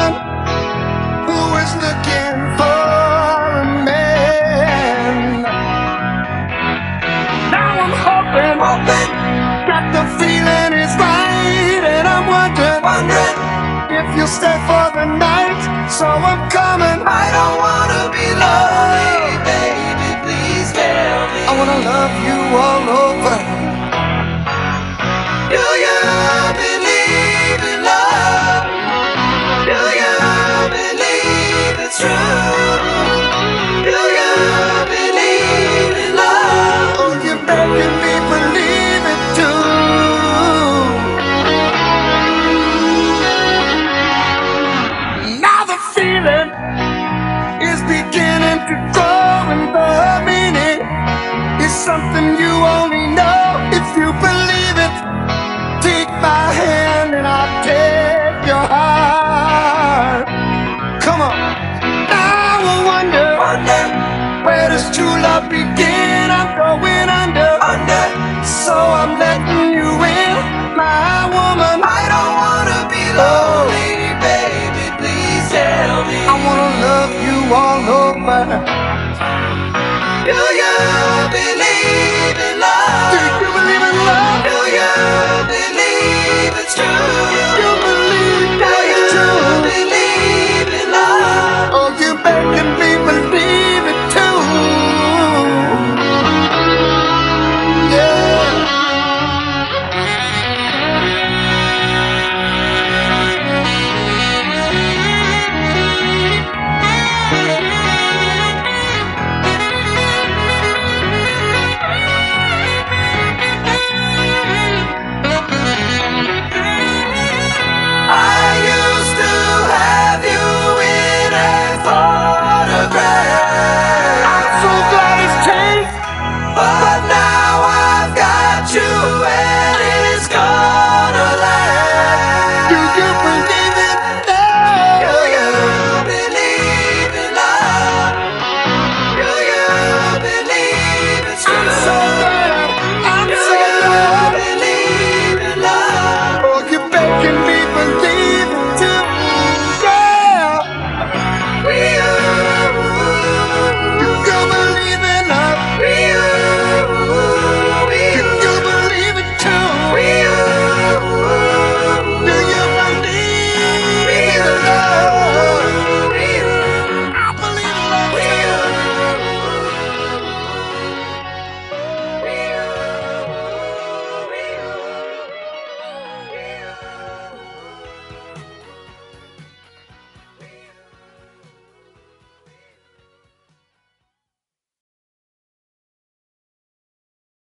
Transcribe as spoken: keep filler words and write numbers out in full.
woman who is looking for a man. Now I'm hoping, hoping that the feeling is right, and I'm wondering, wondering if you'll stay for the night. So I'm coming. I don't wanna be lonely, baby. Please tell me. I wanna love you all over. Do you believe in love? Do you believe it's true? Do you believe in love? Oh, you're making me believe it too. Now the feeling is beginning to grow, and the meaning is something you only know if you believe it. Take my hand and I'll take your heart. Come on. Now I wonder, wonder where does true love begin? I'm going under, under. So I'm letting you in, my woman. I don't wanna be lonely, baby. Please tell me. I wanna love you all over. Do you